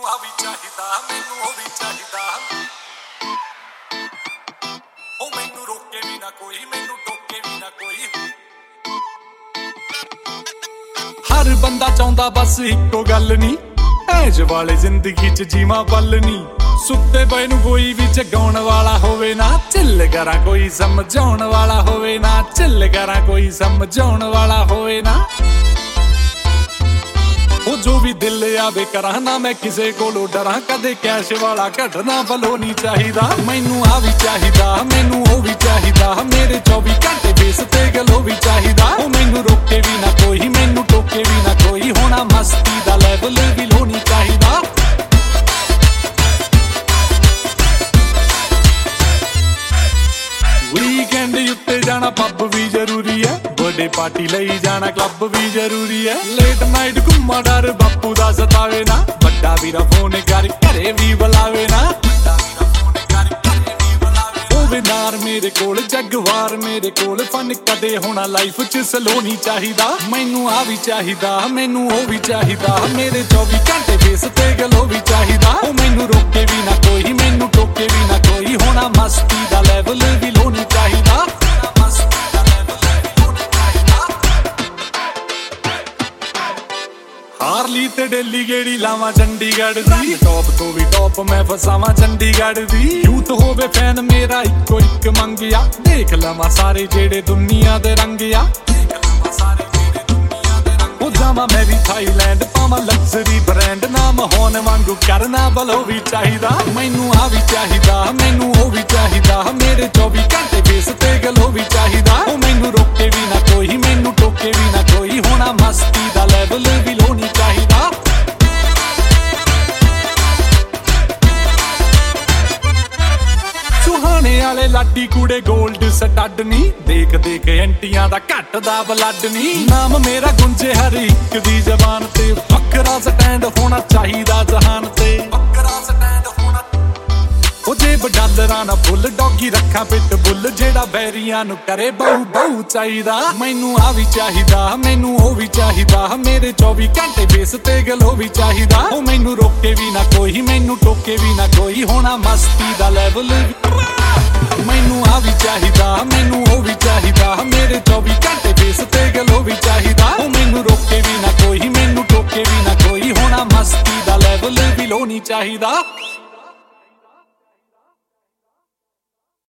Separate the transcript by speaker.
Speaker 1: ਮੈਨੂੰ ਆ ਵੀ ਚਾਹੀਦਾ, ਮੈਨੂੰ ਉਹ ਵੀ ਚਾਹੀਦਾ। ਉਹ ਮੈਨੂੰ ਰੋਕੇ ਵੀ ਨਾ ਕੋਈ, ਮੈਨੂੰ ਟੋਕੇ ਵੀ ਨਾ ਕੋਈ। ਹਰ ਬੰਦਾ ਚਾਹੁੰਦਾ ਬਸ ਇੱਕੋ ਗੱਲ ਨੀ, ਐਜ ਵਾਲੇ ਜ਼ਿੰਦਗੀ ਚ ਜੀਵਾਂ ਪਲ ਨੀ। ਸੁੱਤੇ ਪਏ ਨੂੰ ਕੋਈ ਵੀ ਜਗਾਉਣ ਵਾਲਾ ਹੋਵੇ ਨਾ, ਝਿੱਲ ਕਰਾਂ ਕੋਈ ਸਮਝਾਉਣ ਵਾਲਾ ਹੋਵੇ ਨਾ, ਝਿੱਲ ਕਰਾਂ ਕੋਈ ਸਮਝਾਉਣ ਵਾਲਾ ਹੋਵੇ ਨਾ। ਉਹ ਜੋ ਵੀ ਦਿਲ ਆਵੇ ਕਰਾਂ ਨਾ, ਮੈਂ ਕਿਸੇ ਕੋਲੋਂ ਡਰਾਂ, ਕਦੇ ਕੈਸ਼ ਵਾਲਾ ਘਟਨਾ ਵੱਲੋਂ ਨਹੀਂ ਚਾਹੀਦਾ। ਮੈਨੂੰ ਆ ਵੀ ਚਾਹੀਦਾ, ਮੈਨੂੰ ਉਹ ਵੀ ਚਾਹੀਦਾ, ਮੇਰੇ 24 ਘੰਟੇ ਬੇਸ ਤੇ ਗਲੋ ਵੀ ਚਾਹੀਦਾ। ਉਹ ਮੈਨੂੰ ਰੋਕੇ ਵੀ ਨਾ ਕੋਈ, ਮੈਨੂੰ ਟੋਕੇ ਵੀ ਨਾ ਕੋਈ, ਹੋਣਾ ਮਸਤੀ ਦਾ ਲੈਵਲ ਵੀ ਲੋ ਨਹੀਂ ਚਾਹੀਦਾ। ਵੀਕਐਂਡ ਉੱਤੇ ਜਾਣਾ ਪੱਬ ਵੀ ਜ਼ਰੂਰੀ ਹੈ, ਬਰਥਡੇ ਪਾਰਟੀ ਲਈ ਜਾਣਾ ਕਲੱਬ ਵੀ ਜ਼ਰੂਰੀ ਹੈ। ਲੇਟ ਨਾਈਟ ਘੁੰਮਾ ਡਰ ਬਾਪੂ ਦਾ ਸਤਾਵੇ ਨਾ, ਵੱਡਾ ਵੀਰਾ ਫੋਨ ਕਰ ਘਰੇ ਵੀ ਬੁਲਾਵੇ ਨਾ, ਹੋਵੇ ਨਾਰ ਮੇਰੇ ਕੋਲ ਜਗਵਾਰ ਮੇਰੇ ਕੋਲ। ਫਨ ਕਦੇ ਹੋਣਾ ਲਾਈਫ ਚ ਸਲੋ ਨਹੀਂ ਚਾਹੀਦਾ। ਮੈਨੂੰ ਆ ਵੀ ਚਾਹੀਦਾ, ਮੈਨੂੰ ਉਹ ਵੀ ਚਾਹੀਦਾ, ਮੇਰੇ 24 ਘੰਟੇ ਬੇਸ ਤੇ ਗਲੋ ਵੀ ਚਾਹੀਦਾ। ਉਹ ਮੈਨੂੰ ਰੋਕੇ ਵੀ ਨਾ ਕੋਈ, ਮੈਨੂੰ ਟੋਕੇ ਵੀ ਨਾ ਕੋਈ, ਹੋਣਾ ਮਸਤੀ ਦਾ ਲੈਵਲ ਵੀ ਲੋ ਨਹੀਂ ਚਾਹੀਦਾ। ਹਾਰਲੀ ਤੇ ਡੇਲੀ ਗੇੜੀ ਲਾਵਾਂ ਚੰਡੀਗੜ੍ਹ ਦੀ, ਟੌਪ ਤੋਂ ਵੀ ਟੌਪ ਮੈਂ ਫਸਾਵਾਂ ਚੰਡੀਗੜ੍ਹ ਦੀ। ਯੂਥ ਹੋਵੇ ਫੈਨ ਮੇਰਾ ਇੱਕੋ ਇੱਕ ਮੰਗਿਆ, ਦੇਖ ਲਵਾਂ ਸਾਰੇ ਜਿਹੜੇ ਦੁਨੀਆ ਦੇ ਰੰਗ ਆ। ਉਹ ਜਾਵਾਂ ਮੈਂ ਵੀ ਥਾਈਲੈਂਡ, ਪਾਵਾਂ ਲਗਜ਼ਰੀ ਬ੍ਰਾਂਡ, ਨਾਮ ਹੋਣ ਵਾਂਗੂ ਕਰਨਾ ਬਲੋ ਵੀ ਚਾਹੀਦਾ। ਮੈਨੂੰ ਆ ਵੀ ਚਾਹੀਦਾ, ਮੈਨੂੰ ਉਹ ਵੀ ਚਾਹੀਦਾ, ਮੇਰੇ 24 ਘੰਟੇ ਬੇਸ ਤੇ ਗਲੋ ਵੀ ਚਾਹੀਦਾ। ਉਹ ਮੈਨੂੰ ਰੋਕੇ ਵੀ ਨਾ ਕੋਈ, ਮੈਨੂੰ ਟੋਕੇ ਵੀ ਨਾ ਕੋਈ, ਹੋਣਾ ਮਸਤੀ ਦਾ ਲੈਵਲ ਵੀ ਲੋ ਨਹੀਂ ਚਾਹੀਦਾ। ਸੁਹਾਣੇ ਵਾਲੇ ਲਾਡੀ ਕੂੜੇ ਗੋਲਡ ਸਟੱਡ ਨੀ, ਦੇਖ ਦੇਖ ਐਂਟੀਆਂ ਦਾ ਘੱਟ ਦਾ ਬਲੱਡ ਨੀ। ਨਾਮ ਮੇਰਾ ਗੁੰਜੇ ਹਰ ਇੱਕ ਦੀ ਜ਼ਬਾਨ ਤੇ, ਵੱਖਰਾ ਸਟੈਂਡ ਹੋਣਾ ਚਾਹੀਦਾ ਜਹਾਨ ਤੇ, ਵੱਖਰਾ ਸਟੈਂਡ ਹੋਣਾ। ਉਹ ਜੇਬ ਡਾਲਰਾਂ ਨਾ ਫੁੱਲ, ਡੌਗੀ ਰੱਖਾਂ ਪਿੱਟ ਬੁੱਲ, ਜਿਹੜਾ ਬੈਰੀਆਂ ਨੂੰ ਕਰੇ ਬਹੁ ਬਹੁ ਚਾਹੀਦਾ। ਮੈਨੂੰ ਆ ਵੀ ਚਾਹੀਦਾ, ਮੈਨੂੰ ਉਹ ਵੀ ਚਾਹੀਦਾ, ਮੇਰੇ 24 ਘੰਟੇ ਬੇਸ ਤੇ ਗਲੋ ਵੀ ਚਾਹੀਦਾ। ਉਹ ਮੈਨੂੰ ਰੋਕੇ ਵੀ ਨਾ ਕੋਈ, ਮੈਨੂੰ ਟੋਕੇ ਵੀ ਨਾ ਕੋਈ, ਹੋਣਾ ਮਸਤੀ ਦਾ ਲੈਵਲ। ਮੈਨੂੰ ਆ ਵੀ ਚਾਹੀਦਾ, ਮੈਨੂੰ ਉਹ ਵੀ ਚਾਹੀਦਾ, ਮੇਰੇ 24 ਘੰਟੇ ਬੇਸ ਤੇ ਗਲੋ ਵੀ ਚਾਹੀਦਾ। ਉਹ ਮੈਨੂੰ ਰੋਕੇ ਵੀ ਨਾ ਕੋਈ, ਮੈਨੂੰ ਟੋਕੇ ਵੀ ਨਾ ਕੋਈ, ਹੋਣਾ ਮਸਤੀ ਦਾ ਲੈਵਲ ਵੀ ਲੋ ਨਹੀਂ ਚਾਹੀਦਾ।